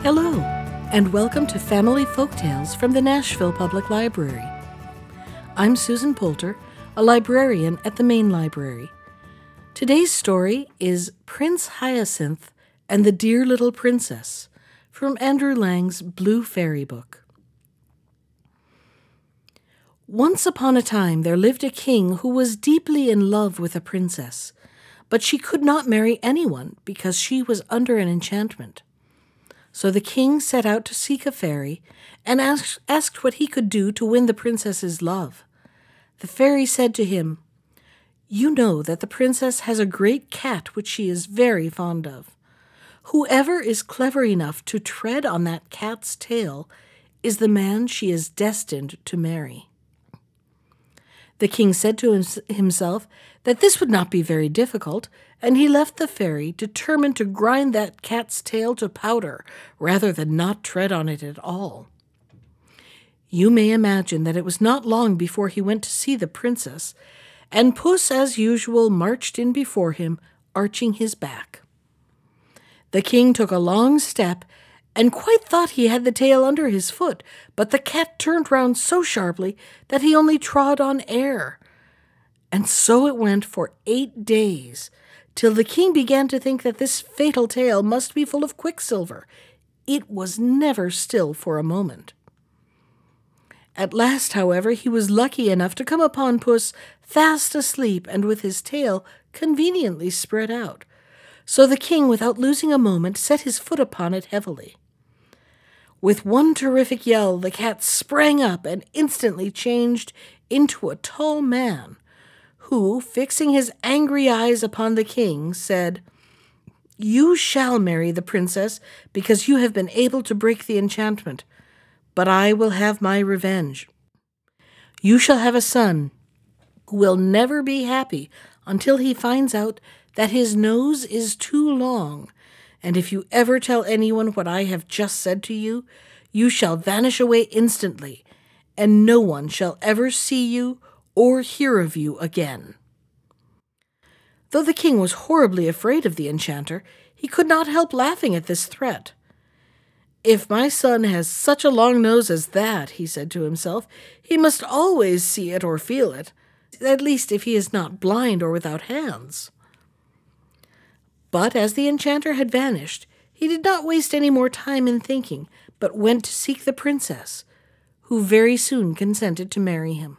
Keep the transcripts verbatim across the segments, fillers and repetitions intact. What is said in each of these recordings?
Hello, and welcome to Family Folktales from the Nashville Public Library. I'm Susan Poulter, a librarian at the Main Library. Today's story is Prince Hyacinth and the Dear Little Princess from Andrew Lang's Blue Fairy Book. Once upon a time there lived a king who was deeply in love with a princess, but she could not marry anyone because she was under an enchantment. So the king set out to seek a fairy and asked, asked what he could do to win the princess's love. The fairy said to him, "You know that the princess has a great cat which she is very fond of. Whoever is clever enough to tread on that cat's tail is the man she is destined to marry." The king said to himself that this would not be very difficult, and he left the fairy determined to grind that cat's tail to powder rather than not tread on it at all. You may imagine that it was not long before he went to see the princess, and Puss, as usual, marched in before him, arching his back. The king took a long step and quite thought he had the tail under his foot, but the cat turned round so sharply that he only trod on air. And so it went for eight days, till the king began to think that this fatal tail must be full of quicksilver. It was never still for a moment. At last, however, he was lucky enough to come upon Puss fast asleep and with his tail conveniently spread out. So the king, without losing a moment, set his foot upon it heavily. With one terrific yell, the cat sprang up and instantly changed into a tall man, who, fixing his angry eyes upon the king, said, "You shall marry the princess because you have been able to break the enchantment, but I will have my revenge. You shall have a son who will never be happy until he finds out that his nose is too long, and if you ever tell anyone what I have just said to you, you shall vanish away instantly, and no one shall ever see you or hear of you again." Though the king was horribly afraid of the enchanter, he could not help laughing at this threat. "If my son has such a long nose as that," he said to himself, "he must always see it or feel it, at least if he is not blind or without hands." But as the enchanter had vanished, he did not waste any more time in thinking, but went to seek the princess, who very soon consented to marry him.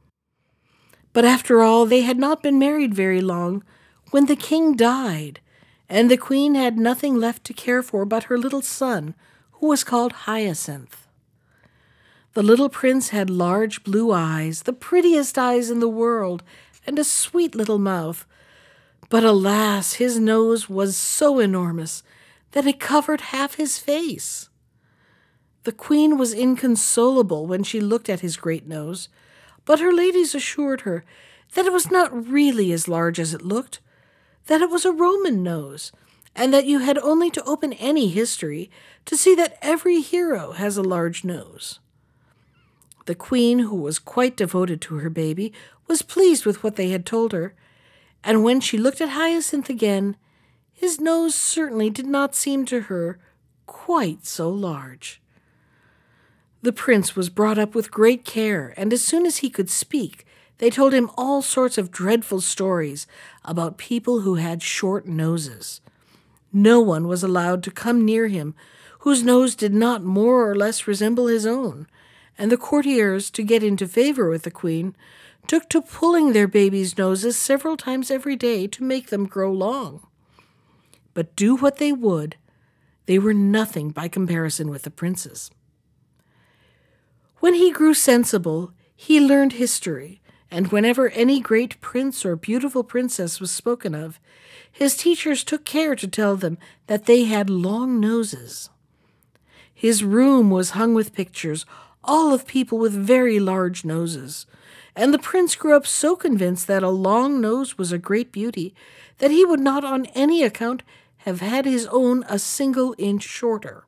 But after all, they had not been married very long when the king died, and the queen had nothing left to care for but her little son, who was called Hyacinth. The little prince had large blue eyes, the prettiest eyes in the world, and a sweet little mouth. But alas, his nose was so enormous that it covered half his face. The queen was inconsolable when she looked at his great nose, but her ladies assured her that it was not really as large as it looked, that it was a Roman nose, and that you had only to open any history to see that every hero has a large nose. The queen, who was quite devoted to her baby, was pleased with what they had told her, and when she looked at Hyacinth again, his nose certainly did not seem to her quite so large. The prince was brought up with great care, and as soon as he could speak, they told him all sorts of dreadful stories about people who had short noses. No one was allowed to come near him whose nose did not more or less resemble his own, and the courtiers, to get into favor with the queen, took to pulling their babies' noses several times every day to make them grow long. But do what they would, they were nothing by comparison with the prince's. When he grew sensible, he learned history, and whenever any great prince or beautiful princess was spoken of, his teachers took care to tell them that they had long noses. His room was hung with pictures, all of people with very large noses, and the prince grew up so convinced that a long nose was a great beauty that he would not on any account have had his own a single inch shorter.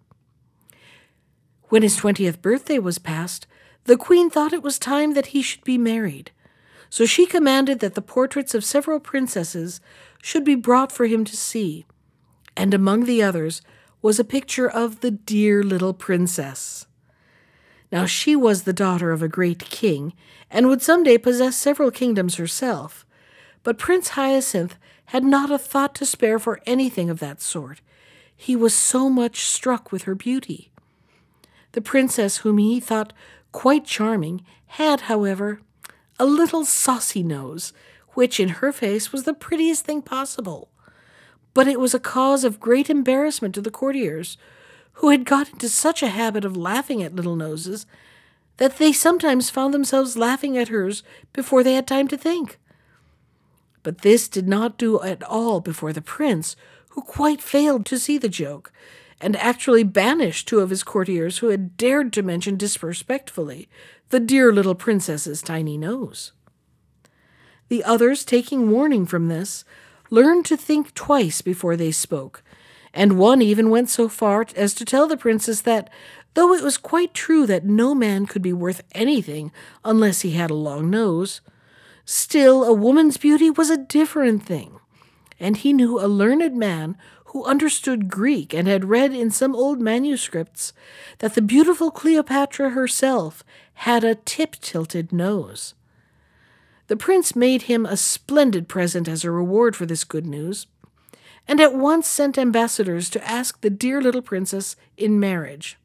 When his twentieth birthday was past, the queen thought it was time that he should be married, so she commanded that the portraits of several princesses should be brought for him to see, and among the others was a picture of the dear little princess. Now she was the daughter of a great king, and would someday possess several kingdoms herself. But Prince Hyacinth had not a thought to spare for anything of that sort. He was so much struck with her beauty. The princess, whom he thought quite charming, had, however, a little saucy nose, which in her face was the prettiest thing possible. But it was a cause of great embarrassment to the courtiers, who had got into such a habit of laughing at little noses that they sometimes found themselves laughing at hers before they had time to think. But this did not do at all before the prince, who quite failed to see the joke, and actually banished two of his courtiers who had dared to mention disrespectfully the dear little princess's tiny nose. The others, taking warning from this, learned to think twice before they spoke, and one even went so far as to tell the princess that, though it was quite true that no man could be worth anything unless he had a long nose, still a woman's beauty was a different thing, and he knew a learned man who understood Greek and had read in some old manuscripts that the beautiful Cleopatra herself had a tip-tilted nose. The prince made him a splendid present as a reward for this good news, and at once sent ambassadors to ask the dear little princess in marriage.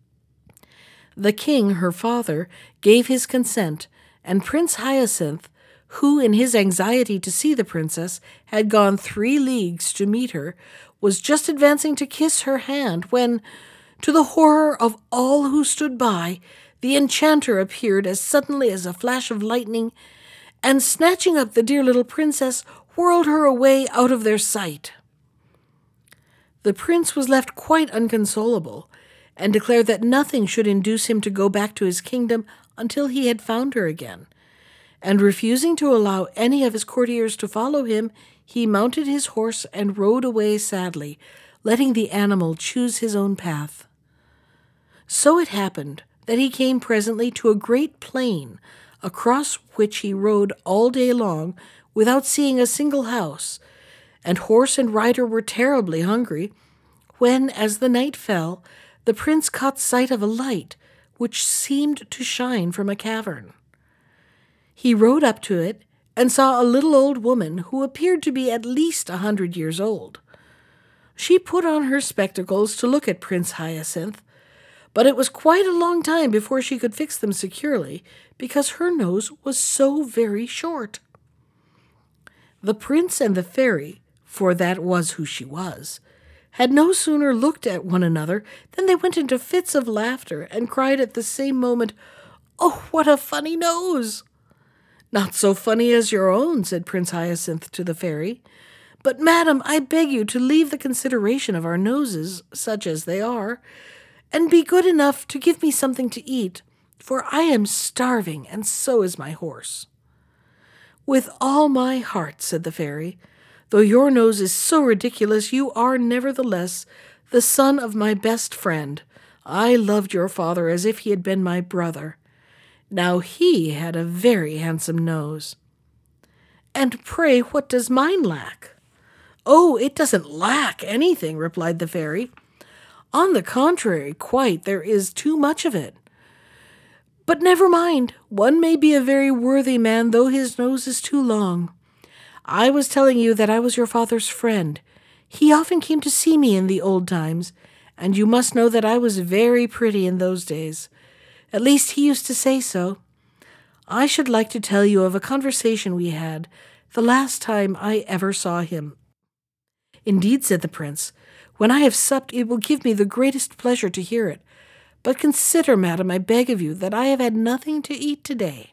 The king, her father, gave his consent, and Prince Hyacinth, who in his anxiety to see the princess had gone three leagues to meet her, was just advancing to kiss her hand when, to the horror of all who stood by, the enchanter appeared as suddenly as a flash of lightning, and snatching up the dear little princess, whirled her away out of their sight. The prince was left quite inconsolable, and declared that nothing should induce him to go back to his kingdom until he had found her again, and refusing to allow any of his courtiers to follow him, he mounted his horse and rode away sadly, letting the animal choose his own path. So it happened that he came presently to a great plain, across which he rode all day long without seeing a single house, and horse and rider were terribly hungry, when, as the night fell, the prince caught sight of a light which seemed to shine from a cavern. He rode up to it and saw a little old woman who appeared to be at least a hundred years old. She put on her spectacles to look at Prince Hyacinth, but it was quite a long time before she could fix them securely, because her nose was so very short. The prince and the fairy, for that was who she was, had no sooner looked at one another than they went into fits of laughter and cried at the same moment, "Oh, what a funny nose!" "Not so funny as your own," said Prince Hyacinth to the fairy. "But, madam, I beg you to leave the consideration of our noses, such as they are, and be good enough to give me something to eat, for I am starving, and so is my horse." "With all my heart," said the fairy. "Though your nose is so ridiculous, you are nevertheless the son of my best friend. I loved your father as if he had been my brother. Now he had a very handsome nose." "And pray what does mine lack?" "Oh, it doesn't lack anything," replied the fairy. "On the contrary, quite, there is too much of it. But never mind, one may be a very worthy man, though his nose is too long. I was telling you that I was your father's friend. He often came to see me in the old times, and you must know that I was very pretty in those days. At least he used to say so. I should like to tell you of a conversation we had, the last time I ever saw him." "Indeed," said the prince, "when I have supped it will give me the greatest pleasure to hear it. But consider, madam, I beg of you, that I have had nothing to eat today."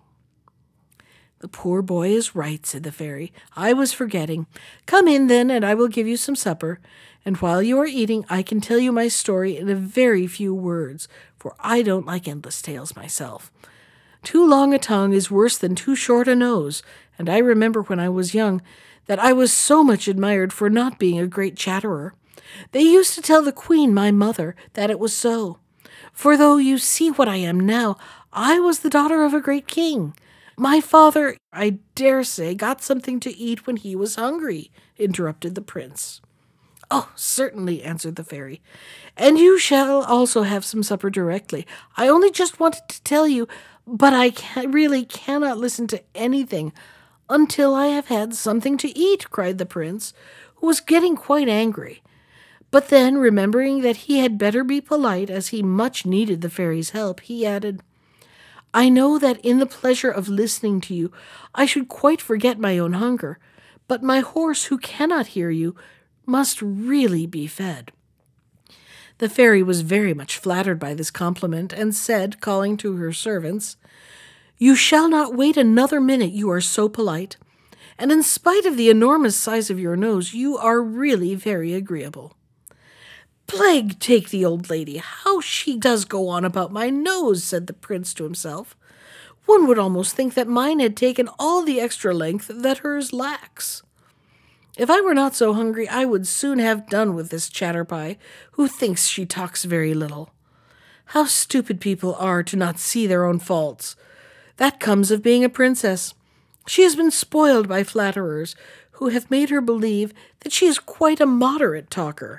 "The poor boy is right," said the fairy. "I was forgetting. Come in, then, and I will give you some supper, and while you are eating I can tell you my story in a very few words, for I don't like endless tales myself. Too long a tongue is worse than too short a nose, and I remember when I was young that I was so much admired for not being a great chatterer. They used to tell the queen, my mother, that it was so. For though you see what I am now, I was the daughter of a great king. My father, I dare say, got something to eat when he was hungry," interrupted the prince. "Oh, certainly," answered the fairy, "and you shall also have some supper directly. I only just wanted to tell you, but I can, really cannot listen to anything until I have had something to eat," cried the prince, who was getting quite angry. But then, remembering that he had better be polite, as he much needed the fairy's help, he added, "I know that in the pleasure of listening to you, I should quite forget my own hunger, but my horse, who cannot hear you, must really be fed." The fairy was very much flattered by this compliment, and said, calling to her servants, "You shall not wait another minute, you are so polite, and in spite of the enormous size of your nose, you are really very agreeable." "Plague take the old lady, how she does go on about my nose," said the prince to himself. "One would almost think that mine had taken all the extra length that hers lacks. If I were not so hungry, I would soon have done with this chatterpie, who thinks she talks very little. How stupid people are to not see their own faults. That comes of being a princess. She has been spoiled by flatterers, who have made her believe that she is quite a moderate talker."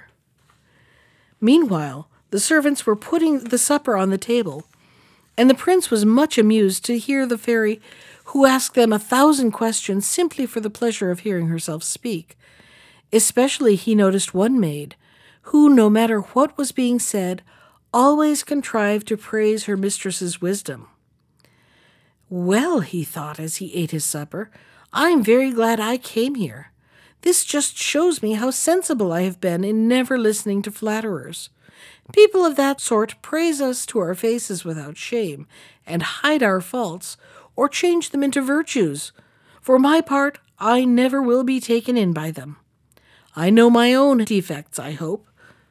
Meanwhile, the servants were putting the supper on the table, and the prince was much amused to hear the fairy, who asked them a thousand questions simply for the pleasure of hearing herself speak. Especially he noticed one maid, who, no matter what was being said, always contrived to praise her mistress's wisdom. "Well," he thought as he ate his supper, "I'm very glad I came here. This just shows me how sensible I have been in never listening to flatterers. People of that sort praise us to our faces without shame, and hide our faults, or change them into virtues. For my part, I never will be taken in by them. I know my own defects, I hope."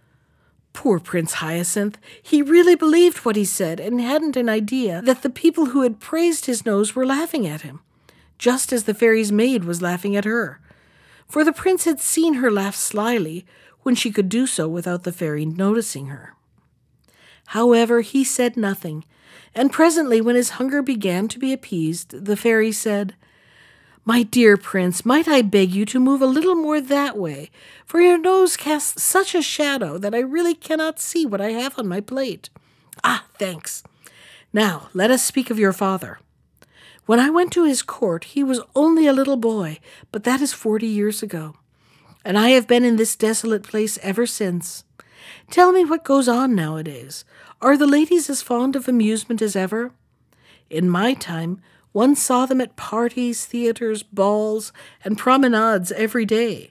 Poor Prince Hyacinth! He really believed what he said, and hadn't an idea that the people who had praised his nose were laughing at him, just as the fairy's maid was laughing at her. For the prince had seen her laugh slyly, when she could do so without the fairy noticing her. However, he said nothing, and presently, when his hunger began to be appeased, the fairy said, "My dear prince, might I beg you to move a little more that way, for your nose casts such a shadow that I really cannot see what I have on my plate. Ah, thanks. Now, let us speak of your father. When I went to his court, he was only a little boy, but that is forty years ago, and I have been in this desolate place ever since. Tell me what goes on nowadays. Are the ladies as fond of amusement as ever? In my time, one saw them at parties, theatres, balls, and promenades every day.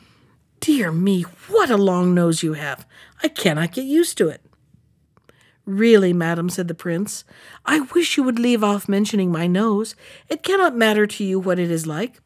Dear me, what a long nose you have! I cannot get used to it." "Really, madam," said the prince, "I wish you would leave off mentioning my nose. It cannot matter to you what it is like.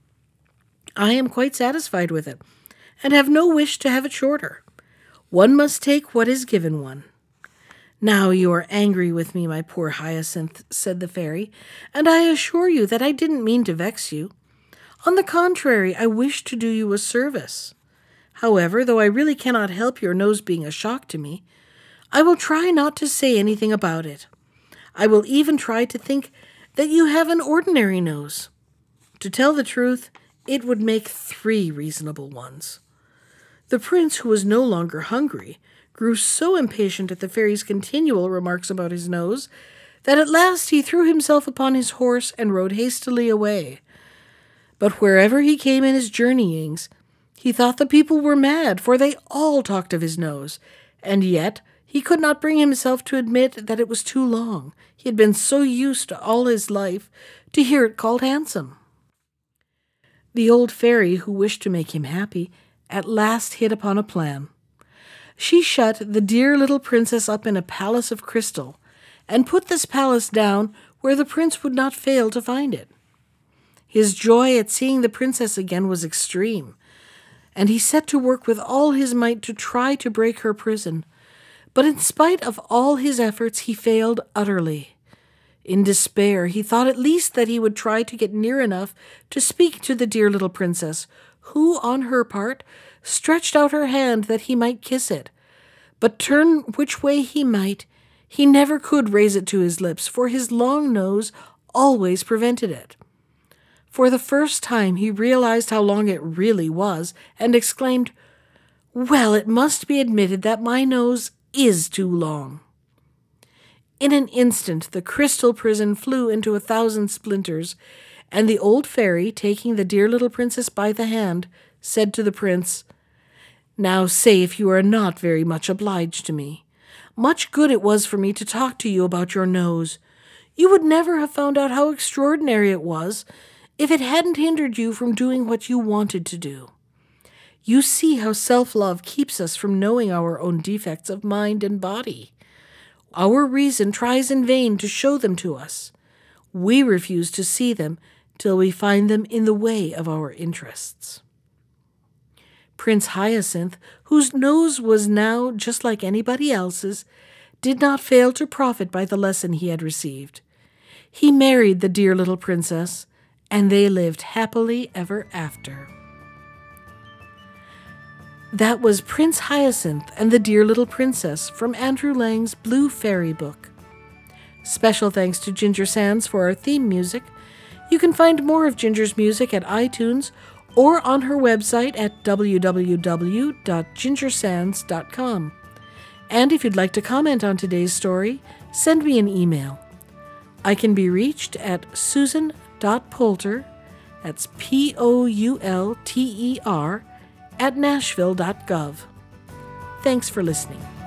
I am quite satisfied with it, and have no wish to have it shorter. One must take what is given one." "Now you are angry with me, my poor Hyacinth," said the fairy, "and I assure you that I didn't mean to vex you. On the contrary, I wished to do you a service. However, though I really cannot help your nose being a shock to me, I will try not to say anything about it. I will even try to think that you have an ordinary nose. To tell the truth, it would make three reasonable ones." The prince, who was no longer hungry, grew so impatient at the fairy's continual remarks about his nose that at last he threw himself upon his horse and rode hastily away. But wherever he came in his journeyings, he thought the people were mad, for they all talked of his nose, and yet he could not bring himself to admit that it was too long. He had been so used to all his life to hear it called handsome. The old fairy, who wished to make him happy, at last hit upon a plan. She shut the dear little princess up in a palace of crystal, and put this palace down where the prince would not fail to find it. His joy at seeing the princess again was extreme, and he set to work with all his might to try to break her prison. But in spite of all his efforts, he failed utterly. In despair, he thought at least that he would try to get near enough to speak to the dear little princess, who, on her part, stretched out her hand that he might kiss it. But turn which way he might, he never could raise it to his lips, for his long nose always prevented it. For the first time he realized how long it really was, and exclaimed, Well, it must be admitted that my nose is too long." In an instant the crystal prison flew into a thousand splinters, and the old fairy, taking the dear little princess by the hand, said to the prince, "Now say if you are not very much obliged to me. Much good it was for me to talk to you about your nose. You would never have found out how extraordinary it was if it hadn't hindered you from doing what you wanted to do. You see how self-love keeps us from knowing our own defects of mind and body. Our reason tries in vain to show them to us. We refuse to see them till we find them in the way of our interests." Prince Hyacinth, whose nose was now just like anybody else's, did not fail to profit by the lesson he had received. He married the dear little princess, and they lived happily ever after. That was Prince Hyacinth and the Dear Little Princess from Andrew Lang's Blue Fairy Book. Special thanks to Ginger Sands for our theme music. You can find more of Ginger's music at iTunes or on her website at w w w dot ginger sands dot com. And if you'd like to comment on today's story, send me an email. I can be reached at susan dot poulter, that's P O U L T E R, at nashville dot gov. Thanks for listening.